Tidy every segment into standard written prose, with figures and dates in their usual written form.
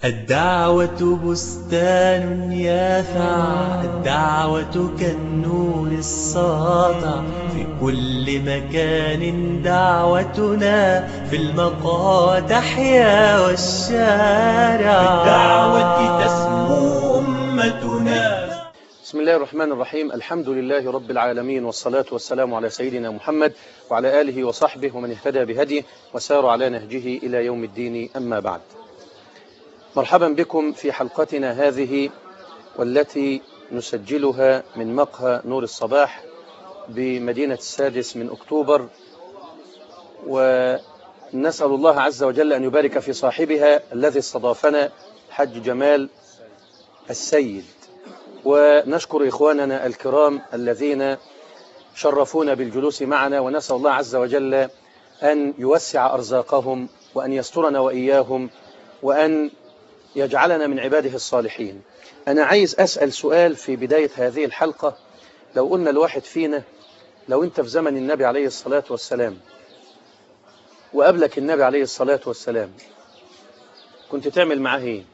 الدعوة بستان يافع، الدعوة كالنور الساطع، في كل مكان دعوتنا، في المقهى تحيا والشارع، بالدعوة تسمو أمتنا. بسم الله الرحمن الرحيم. الحمد لله رب العالمين، والصلاة والسلام على سيدنا محمد وعلى آله وصحبه ومن اهتدى بهديه وسار على نهجه إلى يوم الدين. أما بعد، مرحبا بكم في حلقتنا هذه والتي نسجلها من مقهى نور الصباح بمدينة 6 أكتوبر، ونسأل الله عز وجل أن يبارك في صاحبها الذي استضافنا حج جمال السيد، ونشكر إخواننا الكرام الذين شرفونا بالجلوس معنا، ونسأل الله عز وجل أن يوسع أرزاقهم وأن يسترنا وإياهم وأن يجعلنا من عباده الصالحين. أنا عايز أسأل سؤال في بداية هذه الحلقة. لو قلنا الواحد فينا، لو أنت في زمن النبي عليه الصلاة والسلام وقبلك النبي عليه الصلاة والسلام، كنت تعمل معاه إيه؟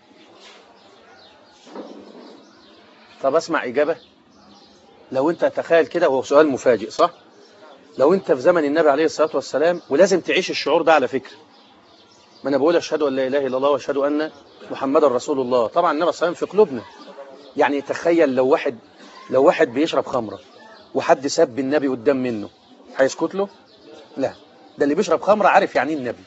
طب أسمع إجابة. لو أنت تخيل كده، وهو سؤال مفاجئ صح؟ لو أنت في زمن النبي عليه الصلاة والسلام، ولازم تعيش الشعور ده على فكرة. ما أنا بقول أشهد أن لا إله إلا الله وأشهد أن محمد رسول الله. طبعا النبي صلى الله عليه وسلم في قلوبنا. يعني تخيل لو واحد بيشرب خمرة وحد سب النبي قدام منه، هيسكت له؟ لا، ده اللي بيشرب خمرة عارف يعني النبي.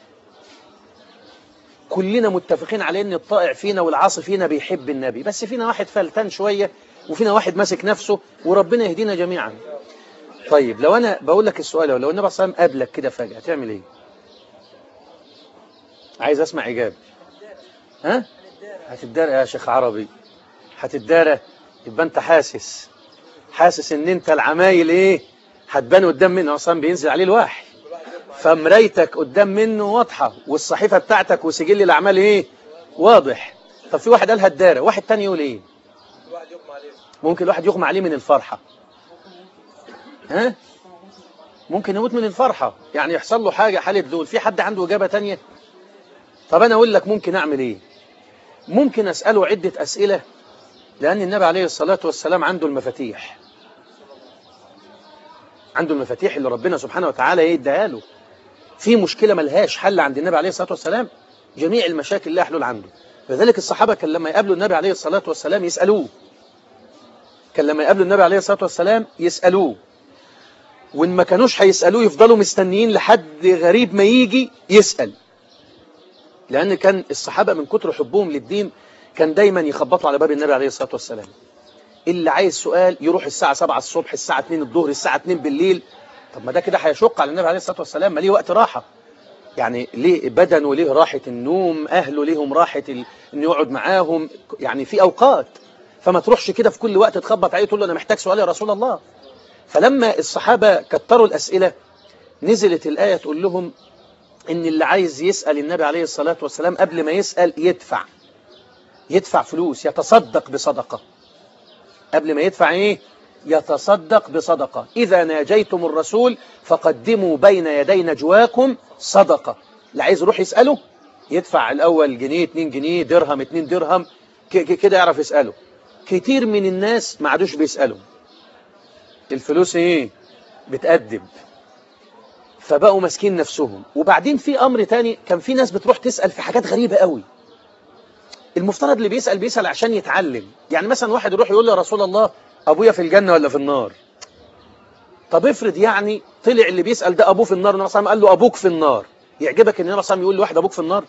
كلنا متفقين على ان الطائع فينا والعاصي فينا بيحب النبي، بس فينا واحد فلتان شوية وفينا واحد ماسك نفسه، وربنا يهدينا جميعا. طيب لو انا بقول لك السؤال، لو النبي صلى الله عليه وسلم قابلك كده فجأة، هتعمل ايه؟ عايز اسمع اجابة. ها؟ هتدارى يا شيخ عربي، هتدارى. يبقى انت حاسس ان انت العمايل ايه هتبان قدام منه. اصلا بينزل عليه الوحي، فمرايتك قدام منه واضحة، والصحيفة بتاعتك وسجل الاعمال ايه واضح. طب في واحد قال هتدارى، واحد تاني يقول ايه؟ ممكن الواحد يغمى عليه من الفرحة. ها؟ ممكن يموت من الفرحة، يعني يحصل له حاجة، حالة دول. في حد عنده إجابة تانية؟ طب أنا أقول لك ممكن أعمل إيه. ممكن أسأله عدة أسئلة، لأن النبي عليه الصلاة والسلام عنده المفاتيح. عنده المفاتيح اللي ربنا سبحانه وتعالى يديها له. في مشكلة ملهاش حل عند النبي عليه الصلاة والسلام، جميع المشاكل لها حلول عنده. لذلك الصحابة كان لما يقابلوا النبي عليه الصلاة والسلام يسألوه. وإن ما كانوش هيسألوه يفضلوا مستنيين لحد غريب ما يجي يسأل. لأن كان الصحابة من كتر حبهم للدين كان دايما يخبطوا على باب النبي عليه الصلاة والسلام. اللي عايز سؤال يروح الساعة 7 الصبح، الساعة 2 الظهر، الساعة 2 بالليل. طب ما ده كده هيشق على النبي عليه الصلاة والسلام. ما ليه وقت راحة، يعني ليه بدنه، ليه راحة النوم، أهله ليهم راحة إنه يقعد معاهم، يعني في أوقات. فما تروحش كده في كل وقت تخبط عليه تقول له أنا محتاج سؤال يا رسول الله. فلما الصحابة كتروا الأسئلة، نزلت الآية تقول لهم إن اللي عايز يسأل النبي عليه الصلاة والسلام قبل ما يسأل يدفع فلوس، يتصدق بصدقة. قبل ما يدفع إيه؟ يتصدق بصدقة. إذا ناجيتم الرسول فقدموا بين يدي نجواكم صدقة. اللي عايز يروح يسأله يدفع الأول جنيه، 2 جنيه، درهم، 2 درهم، كده يعرف يسأله. كتير من الناس ما عادوش بيسألوا، الفلوس إيه؟ بتقدم، فبقوا ماسكين نفسهم. وبعدين في أمر تاني، كان في ناس بتروح تسأل في حاجات غريبة قوي. المفترض اللي بيسأل عشان يتعلم. يعني مثلا واحد يروح يقول له يا رسول الله أبويا في الجنة ولا في النار. طب افرض يعني طلع اللي بيسأل ده أبوه في النار، النبي صلى الله عليه وسلم قال له أبوك في النار. يعجبك إن النبي صلى الله عليه وسلم يقول لواحد أبوك في النار؟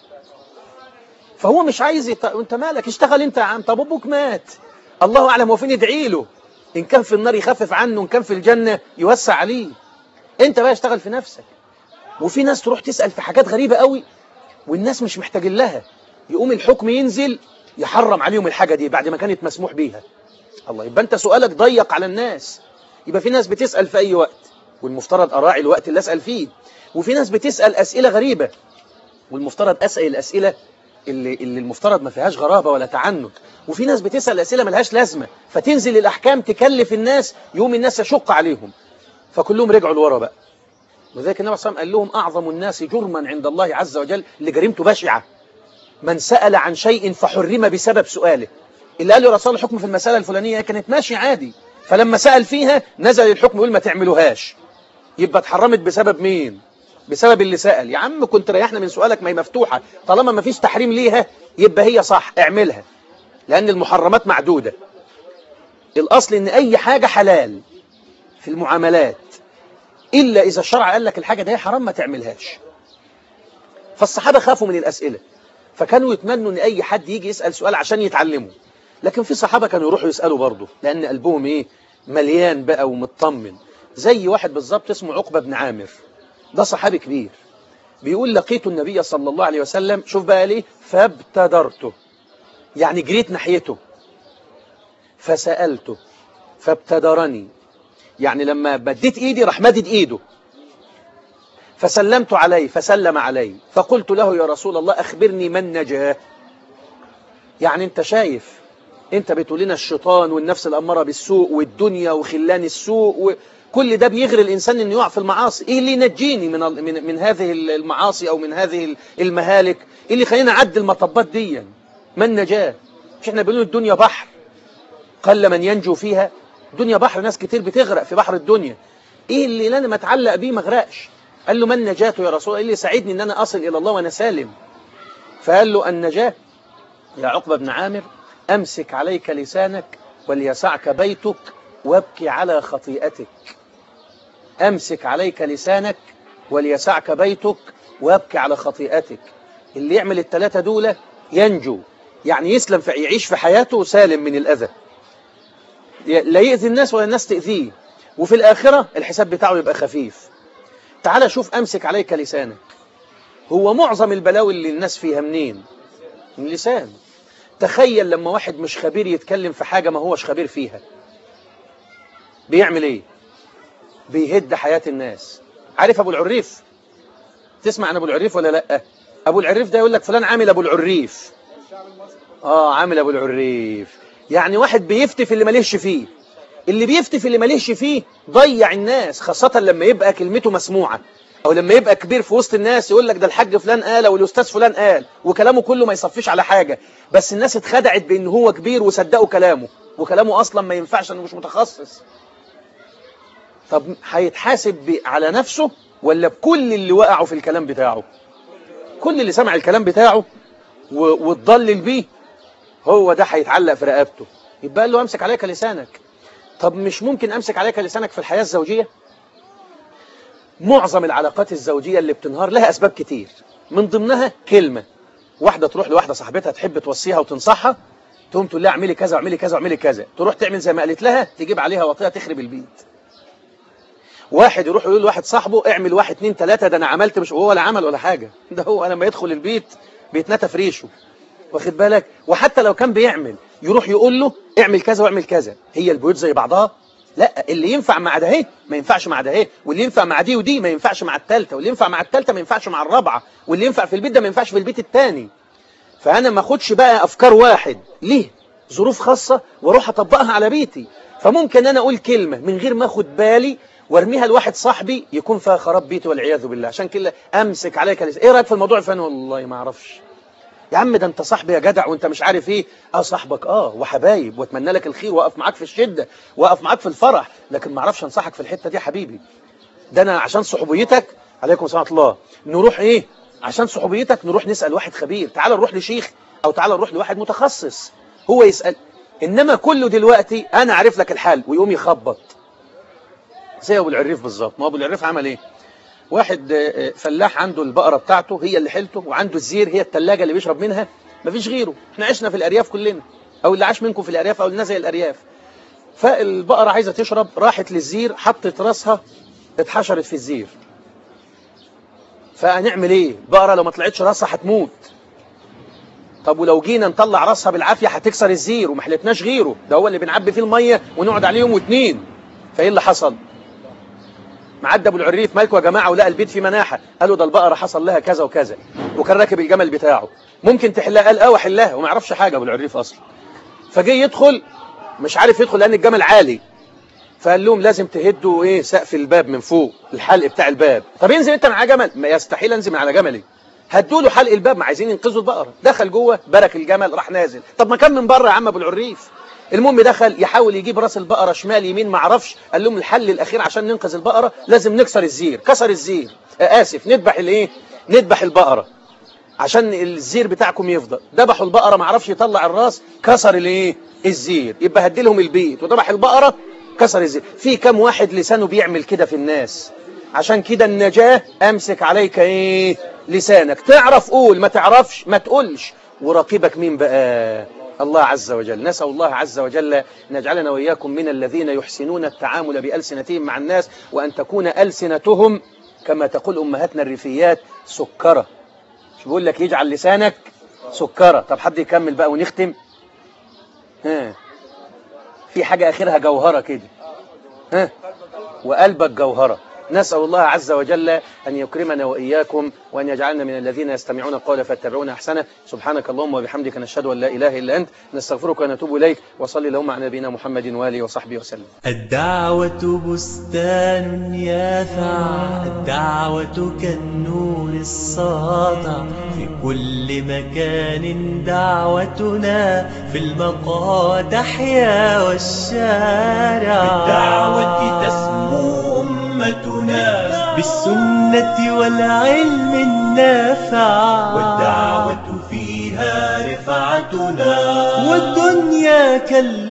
فهو مش عايز وانت مالك، اشتغل انت يا عم. طب أبوك مات، الله أعلم هو فين، يدعي له. إن كان في النار يخفف عنه، إن كان في الجنة يوسع عليه. انت بقى اشتغل في نفسك. وفي ناس تروح تسأل في حاجات غريبة قوي والناس مش محتاجين لها، يقوم الحكم ينزل يحرم عليهم الحاجة دي بعد ما كانت مسموح بيها. الله، يبقى انت سؤالك ضيق على الناس. يبقى في ناس بتسأل في أي وقت، والمفترض أراعي الوقت اللي أسأل فيه. وفي ناس بتسأل أسئلة غريبة، والمفترض أسأل الأسئلة اللي المفترض ما فيهاش غرابة ولا تعنت. وفي ناس بتسأل أسئلة ملهاش لازمة، فتنزل الأحكام تكلف الناس، يوم الناس يشق عليهم، فكلهم رجعوا لورا بقى. وذلك النبي صلى الله عليه وسلم قال لهم أعظم الناس جرما عند الله عز وجل اللي جريمته بشعة. من سأل عن شيء فحرم بسبب سؤاله. اللي قال له رسول الحكم في المسألة الفلانية كانت ماشي عادي، فلما سأل فيها نزل الحكم يقول ما تعملوهاش، يبقى اتحرمت بسبب مين؟ بسبب اللي سأل. يا عم كنت ريحنا من سؤالك، ما هي مفتوحة، طالما ما فيش تحريم ليها يبقى هي صح، اعملها، لأن المحرمات معدودة. الأصل إن أي حاجة حلال في المعاملات، إلا إذا الشرع قال لك الحاجة دي حرام ما تعملهاش. فالصحابة خافوا من الأسئلة، فكانوا يتمنوا إن أي حد يجي يسأل سؤال عشان يتعلموا. لكن في صحابة كانوا يروحوا يسألوا برضه، لأن قلبهم إيه؟ مليان بقى ومطمن. زي واحد بالظبط اسمه عقبة بن عامر، ده صحابي كبير، بيقول لقيت النبي صلى الله عليه وسلم، شوف بقى ليه، فابتدرته، يعني جريت ناحيته، فسألته فابتدرني، يعني لما بديت ايدي راح مدد ايده، فسلمت عليه فسلم علي، فقلت له يا رسول الله أخبرني من نجاه. يعني انت شايف، انت بتقول لنا الشيطان والنفس الأمارة بالسوء والدنيا وخلان السوء وكل ده بيغري الإنسان انه يقع في المعاصي. ايه اللي ينجيني من هذه المعاصي او من هذه المهالك؟ ايه اللي خلينا نعدي المطبات دي؟ من نجاه؟ مش احنا بنقول الدنيا بحر قل من ينجو فيها؟ الدنيا بحر، ناس كتير بتغرق في بحر الدنيا. ايه اللي انا متعلق بيه ما اغرقش؟ قال له من نجاته يا رسول الله؟ اللي ساعدني ان انا اصل الى الله وانا سالم. فقال له النجاة يا عقبة بن عامر امسك عليك لسانك وليسعك بيتك وابكي على خطيئتك. امسك عليك لسانك وليسعك بيتك وابكي على خطيئتك. اللي يعمل الثلاثة دول ينجو، يعني يسلم، يعيش في حياته سالم من الأذى، لا يؤذي الناس ولا الناس تأذيه، وفي الآخرة الحساب بتاعه يبقى خفيف. تعال شوف أمسك عليك لسانك، هو معظم البلاوي اللي الناس فيها منين؟ من اللسان. تخيل لما واحد مش خبير يتكلم في حاجة ما هوش خبير فيها، بيعمل ايه؟ بيهد حياة الناس. عارف أبو العريف؟ تسمع عن أبو العريف ولا لأ؟ أبو العريف ده يقول لك فلان عامل أبو العريف. عامل أبو العريف، يعني واحد بيفتي في اللي مالهش فيه. اللي بيفتي في اللي مالهش فيه ضيع الناس، خاصة لما يبقى كلمته مسموعة، أو لما يبقى كبير في وسط الناس يقول لك ده الحاج فلان قال أو الأستاذ فلان قال، وكلامه كله ما يصفيش على حاجة، بس الناس اتخدعت بأنه هو كبير وصدقوا كلامه، وكلامه أصلا ما ينفعش، أنه مش متخصص. طب هيتحاسب على نفسه ولا بكل اللي وقعوا في الكلام بتاعه؟ كل اللي سمع الكلام بتاعه واتضلل بيه هو ده هيتعلق في رقبته. يبقى قال له امسك عليك لسانك. طب مش ممكن امسك عليك لسانك في الحياة الزوجية؟ معظم العلاقات الزوجية اللي بتنهار لها أسباب كتير، من ضمنها كلمة. واحدة تروح لواحدة صاحبتها تحب توصيها وتنصحها، تقوم تقول لها اعملي كذا واعملي كذا واعملي كذا، تروح تعمل زي ما قالت لها، تجيب عليها وطيها تخرب البيت. واحد يروح يقول لواحد صاحبه اعمل 1 2 3، ده انا عملت، مش وهو ولا عمل ولا حاجة، ده هو لما يدخل البيت بيتنتف ريشه، واخد بالك؟ وحتى لو كان بيعمل يروح يقول له اعمل كذا واعمل كذا. هي البيوت زي بعضها؟ لا، اللي ينفع مع ده اهي ما ينفعش مع ده اهي، واللي ينفع مع دي ودي ما ينفعش مع الثالثه، واللي ينفع مع الثالثه ما ينفعش مع الرابعه، واللي ينفع في البيت ده ما ينفعش في البيت الثاني. فانا ما اخدش بقى افكار واحد ليه ظروف خاصه واروح اطبقها على بيتي. فممكن انا اقول كلمه من غير ما اخد بالي وارميها لواحد صاحبي يكون فيها خراب بيتي والعياذ بالله. عشان كده امسك عليك ايه رايك في الموضوع الفلاني؟ والله ما اعرفش. يا عم ده انت صاحبي يا جدع وانت مش عارف ايه. صاحبك وحبايب واتمنى لك الخير واقف معاك في الشده واقف معاك في الفرح، لكن ما اعرفش انصحك في الحته دي يا حبيبي. ده انا عشان صحوبيتك، عليكم ورحمه الله، نروح ايه عشان صحوبيتك نروح نسال واحد خبير، تعال نروح لشيخ او تعال نروح لواحد متخصص هو يسال. انما كله دلوقتي انا عارف لك الحل ويقوم يخبط زي ابو العريف بالظبط. ما ابو العريف عمل ايه؟ واحد فلاح عنده البقرة بتاعته هي اللي حيلته، وعنده الزير هي التلاجة اللي بيشرب منها، مفيش غيره. احنا عشنا في الأرياف كلنا، أو اللي عاش منكم في الأرياف أو اللي نزل الأرياف. فالبقرة عايزة تشرب، راحت للزير، حطت راسها اتحشرت في الزير. فهنعمل ايه؟ بقرة لو ما طلعتش راسها هتموت. طب ولو جينا نطلع راسها بالعافية هتكسر الزير وما حلتناش غيره، ده هو اللي بنعبي فيه المية ونقعد عليه يوم واتنين. فايه اللي حصل؟ معدى ابو العريف مالكوا يا جماعه ولقى البيت فيه مناحه، قالوا ده البقره حصل لها كذا وكذا، وكان راكب الجمل بتاعه، ممكن تحلها؟ قال واحلها، وما يعرفش حاجه ابو العريف اصلا. فجاي يدخل مش عارف يدخل لان الجمل عالي، فقال لهم لازم تهدوا سقف الباب من فوق، الحلق بتاع الباب. طب انزل انت مع جمل؟ ما يستحيل انزل على جملي، هدوا له حلق الباب، ما عايزين ينقذوا البقرة. دخل جوه برك الجمل راح نازل. طب ما كان من بره يا عم ابو العريف. المهم دخل يحاول يجيب راس البقرة شمال يمين ما عرفش. قال لهم الحل الأخير عشان ننقذ البقرة لازم نكسر الزير. كسر الزير، آسف نذبح الايه، نذبح البقرة عشان الزير بتاعكم يفضل. ذبحوا البقرة ما عرفش يطلع الراس، كسر الايه، الزير. يبقى هدلهم البيت وذبح البقرة كسر الزير. في كم واحد لسانه بيعمل كده في الناس. عشان كده النجاة امسك عليك ايه، لسانك. تعرف قول، ما تعرفش ما تقولش. ورقيبك مين بقى؟ الله عز وجل. نسأل الله عز وجل أن يجعلنا وإياكم من الذين يحسنون التعامل بألسنتهم مع الناس، وأن تكون ألسنتهم كما تقول أمهاتنا الريفيات سكرة. مش بقول لك يجعل لسانك سكرة. طب حد يكمل بقى ونختم. في حاجة آخرها جوهرة كده. وقلبك جوهرة. نسأل الله عز وجل أن يكرمنا وإياكم وأن يجعلنا من الذين يستمعون القول فيتبعون أحسنه. سبحانك اللهم وبحمدك نشهد أن لا إله إلا أنت نستغفرك ونتوب إليك. وصلي اللهم على نبينا محمد وآله وصحبه وسلم. الدعوة بستان يافع، الدعوة كالنور الساطع، في كل مكان دعوتنا، في المقاد أحيا والشارع. بالدعوة تسمو أمتنا، بالسنة والعلم النافع، والدعوة فيها رفعتنا، والدنيا